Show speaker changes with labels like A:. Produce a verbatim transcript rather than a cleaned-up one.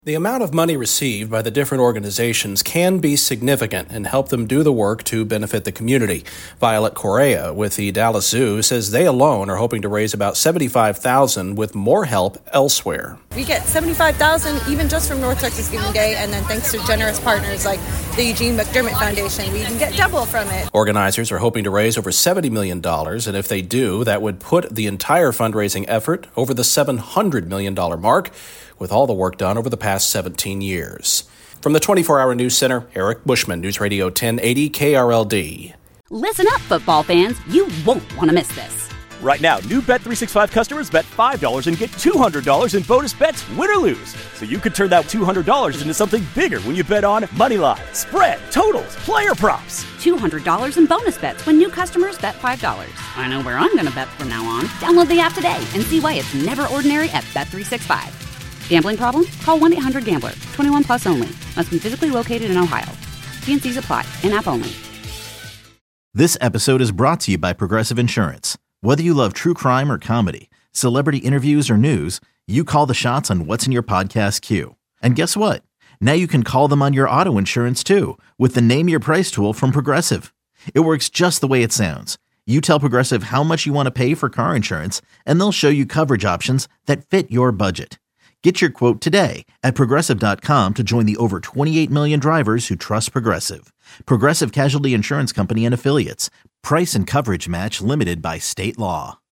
A: The amount of money received by the different organizations can be significant and help them do the work to benefit the community. Violet Correa with the Dallas Zoo says they alone are hoping to raise about seventy-five thousand dollars with more help elsewhere.
B: We get seventy-five thousand dollars even just from North Texas Giving Day, and then thanks to generous partners like the Eugene McDermott Foundation, we can get double from it.
A: Organizers are hoping to raise over seventy million dollars, and if they do, that would put the entire fundraising effort over the seven hundred million dollars mark, with all the work done over the past seventeen years. From the twenty-four hour News Center, Eric Bushman, News Radio ten eighty K R L D.
C: Listen up, football fans. You won't want to miss this.
D: Right now, new Bet three sixty-five customers bet five dollars and get two hundred dollars in bonus bets, win or lose. So you could turn that two hundred dollars into something bigger when you bet on money line, spread, totals, player props.
C: two hundred dollars in bonus bets when new customers bet five dollars. I know where I'm going to bet from now on. Download the app today and see why it's never ordinary at Bet three sixty-five. Gambling problem? Call one eight hundred gambler. twenty-one plus only. Must be physically located in Ohio. T and C's apply. In-app only.
E: This episode is brought to you by Progressive Insurance. Whether you love true crime or comedy, celebrity interviews or news, you call the shots on what's in your podcast queue. And guess what? Now you can call them on your auto insurance too with the Name Your Price tool from Progressive. It works just the way it sounds. You tell Progressive how much you want to pay for car insurance, and they'll show you coverage options that fit your budget. Get your quote today at Progressive dot com to join the over twenty-eight million drivers who trust Progressive. Progressive Casualty Insurance Company and Affiliates. Price and coverage match limited by state law.